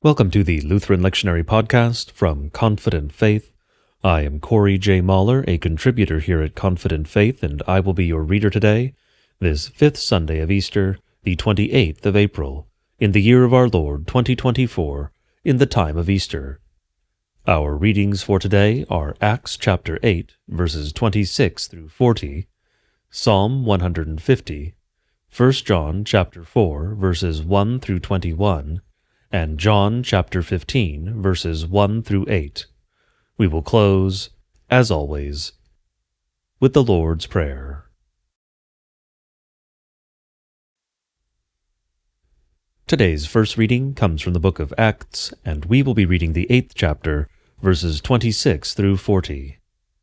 Welcome to the Lutheran Lectionary Podcast from Confident Faith. I am Corey J. Mahler, a contributor here at Confident Faith, and I will be your reader today, this fifth Sunday of Easter, the 28th of April, in the year of our Lord 2024, in the time of Easter. Our readings for today are Acts chapter 8, verses 26 through 40, Psalm 150, 1 John chapter 4, verses 1 through 21, and John chapter 15, verses 1 through 8. We will close, as always, with the Lord's Prayer. Today's first reading comes from the book of Acts, and we will be reading the 8th chapter, verses 26 through 40.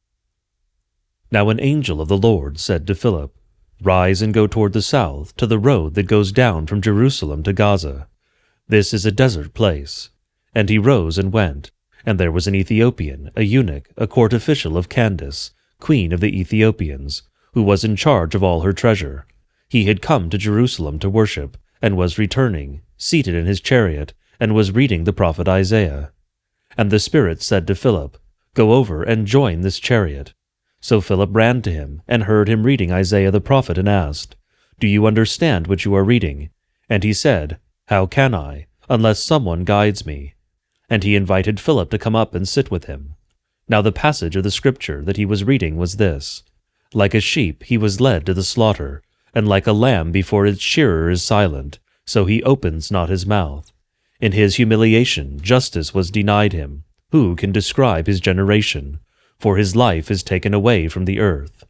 Now an angel of the Lord said to Philip, "Rise and go toward the south, to the road that goes down from Jerusalem to Gaza. This is a desert place." And he rose and went, and there was an Ethiopian, a eunuch, a court official of Candace, queen of the Ethiopians, who was in charge of all her treasure. He had come to Jerusalem to worship, and was returning, seated in his chariot, and was reading the prophet Isaiah. And the Spirit said to Philip, "Go over and join this chariot." So Philip ran to him, and heard him reading Isaiah the prophet, and asked, "Do you understand what you are reading?" And he said, "How can I, unless someone guides me?" And he invited Philip to come up and sit with him. Now the passage of the scripture that he was reading was this: "Like a sheep he was led to the slaughter, and like a lamb before its shearer is silent, so he opens not his mouth. In his humiliation justice was denied him. Who can describe his generation? For his life is taken away from the earth."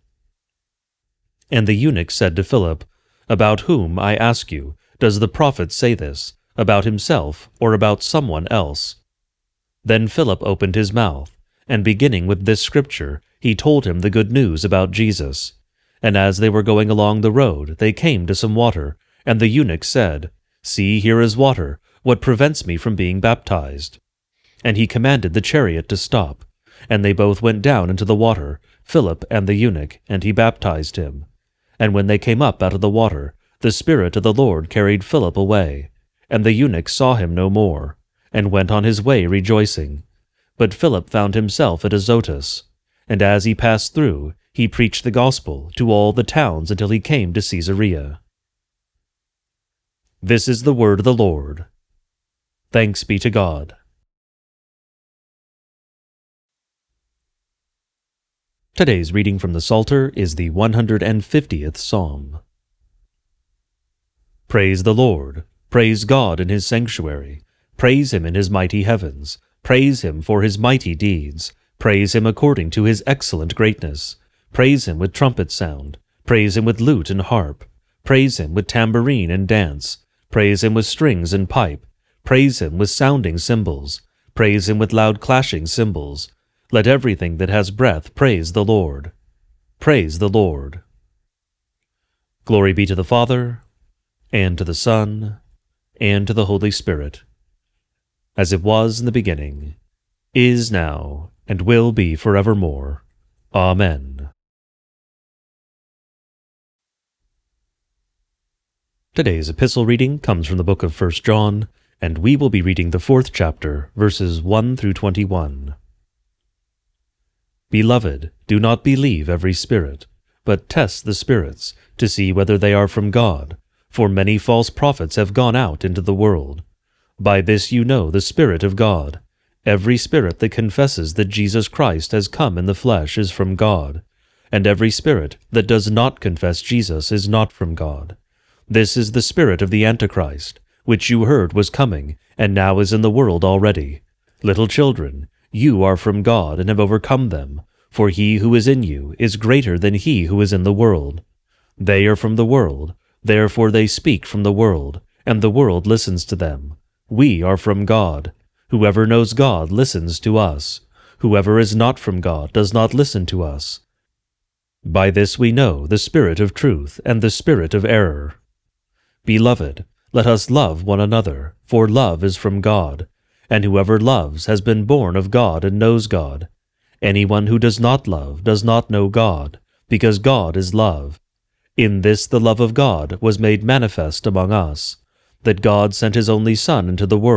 And the eunuch said to Philip, "About whom, I ask you, does the prophet say this, about himself or about someone else?" Then Philip opened his mouth, and beginning with this scripture, he told him the good news about Jesus. And as they were going along the road, they came to some water, and the eunuch said, "See, here is water. What prevents me from being baptized?" And he commanded the chariot to stop. And they both went down into the water, Philip and the eunuch, and he baptized him. And when they came up out of the water, the Spirit of the Lord carried Philip away, and the eunuch saw him no more, and went on his way rejoicing. But Philip found himself at Azotus, and as he passed through, he preached the gospel to all the towns until he came to Caesarea. This is the word of the Lord. Thanks be to God. Today's reading from the Psalter is the 150th Psalm. Praise the Lord. Praise God in his sanctuary. Praise him in his mighty heavens. Praise him for his mighty deeds. Praise him according to his excellent greatness. Praise him with trumpet sound. Praise him with lute and harp. Praise him with tambourine and dance. Praise him with strings and pipe. Praise him with sounding cymbals. Praise him with loud clashing cymbals. Let everything that has breath praise the Lord. Praise the Lord. Glory be to the Father, and to the Son, and to the Holy Spirit, as it was in the beginning, is now, and will be forevermore. Amen. Today's epistle reading comes from the book of 1 John, and we will be reading the 4th chapter, verses 1 through 21. Beloved, do not believe every spirit, but test the spirits, to see whether they are from God. For many false prophets have gone out into the world. By this you know the Spirit of God. Every spirit that confesses that Jesus Christ has come in the flesh is from God, and every spirit that does not confess Jesus is not from God. This is the spirit of the Antichrist, which you heard was coming, and now is in the world already. Little children, you are from God and have overcome them, for he who is in you is greater than he who is in the world. They are from the world, therefore they speak from the world, and the world listens to them. We are from God. Whoever knows God listens to us. Whoever is not from God does not listen to us. By this we know the spirit of truth and the spirit of error. Beloved, let us love one another, for love is from God, and whoever loves has been born of God and knows God. Anyone who does not love does not know God, because God is love. In this the love of God was made manifest among us, that God sent his only Son into the world,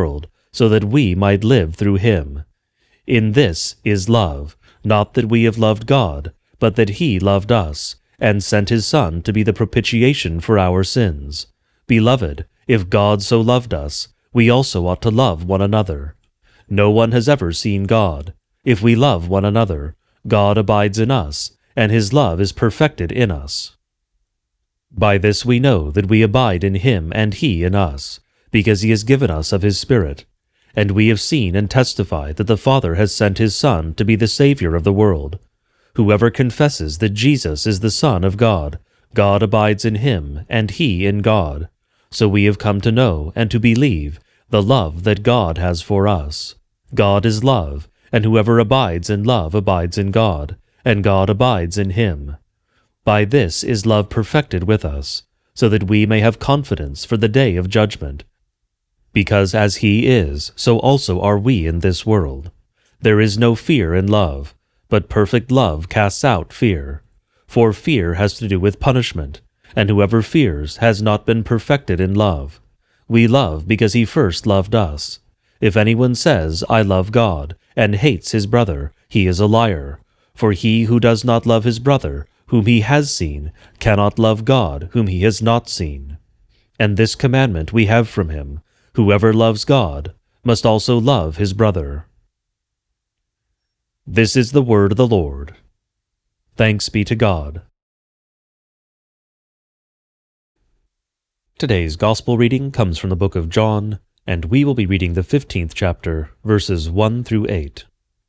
so that we might live through him. In this is love, not that we have loved God, but that he loved us, and sent his Son to be the propitiation for our sins. Beloved, if God so loved us, we also ought to love one another. No one has ever seen God. If we love one another, God abides in us, and his love is perfected in us. By this we know that we abide in him and he in us, because he has given us of his Spirit. And we have seen and testified that the Father has sent his Son to be the Savior of the world. Whoever confesses that Jesus is the Son of God, God abides in him, and he in God. So we have come to know and to believe the love that God has for us. God is love, and whoever abides in love abides in God, and God abides in him. By this is love perfected with us, so that we may have confidence for the day of judgment. Because as he is, so also are we in this world. There is no fear in love, but perfect love casts out fear. For fear has to do with punishment, and whoever fears has not been perfected in love. We love because he first loved us. If anyone says, I love God, and hates his brother, he is a liar. For he who does not love his brother, whom he has seen, cannot love God, whom he has not seen. And this commandment we have from him, whoever loves God must also love his brother. This is the word of the Lord. Thanks be to God. Today's Gospel reading comes from the book of John, and we will be reading the 15th chapter, verses 1 through 8.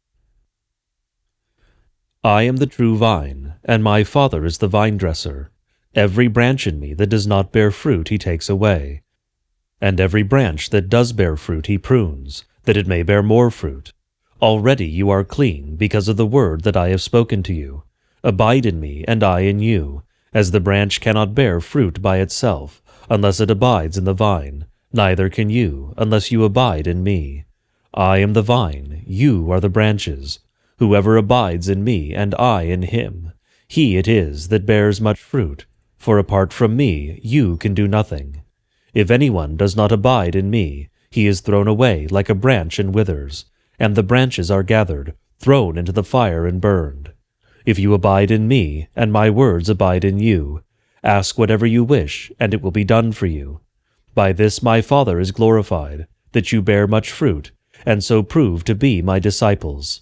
I am the true vine, and my Father is the vine-dresser. Every branch in me that does not bear fruit he takes away, and every branch that does bear fruit he prunes, that it may bear more fruit. Already you are clean because of the word that I have spoken to you. Abide in me, and I in you, as the branch cannot bear fruit by itself, unless it abides in the vine, neither can you, unless you abide in me. I am the vine, you are the branches. Whoever abides in me, and I in him, he it is that bears much fruit, for apart from me you can do nothing. If anyone does not abide in me, he is thrown away like a branch and withers, and the branches are gathered, thrown into the fire and burned. If you abide in me, and my words abide in you, ask whatever you wish, and it will be done for you. By this my Father is glorified, that you bear much fruit, and so prove to be my disciples.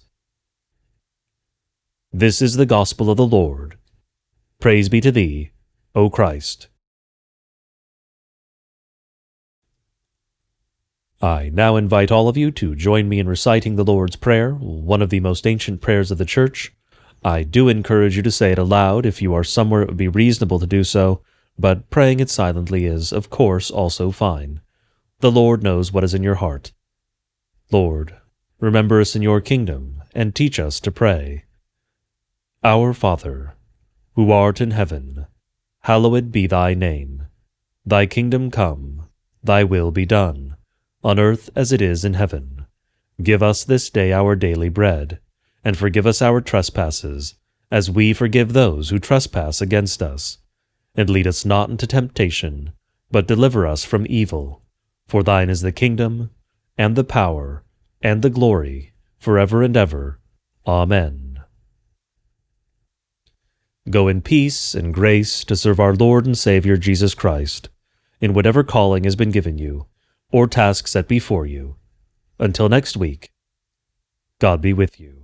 This is the gospel of the Lord. Praise be to thee, O Christ. I now invite all of you to join me in reciting the Lord's Prayer, one of the most ancient prayers of the Church. I do encourage you to say it aloud if you are somewhere it would be reasonable to do so, but praying it silently is, of course, also fine. The Lord knows what is in your heart. Lord, remember us in your kingdom, and teach us to pray. Our Father, who art in heaven, hallowed be thy name. Thy kingdom come, thy will be done, on earth as it is in heaven. Give us this day our daily bread, and forgive us our trespasses, as we forgive those who trespass against us. And lead us not into temptation, but deliver us from evil. For thine is the kingdom, and the power, and the glory, forever and ever. Amen. Go in peace and grace to serve our Lord and Savior Jesus Christ, in whatever calling has been given you, or task set before you. Until next week, God be with you.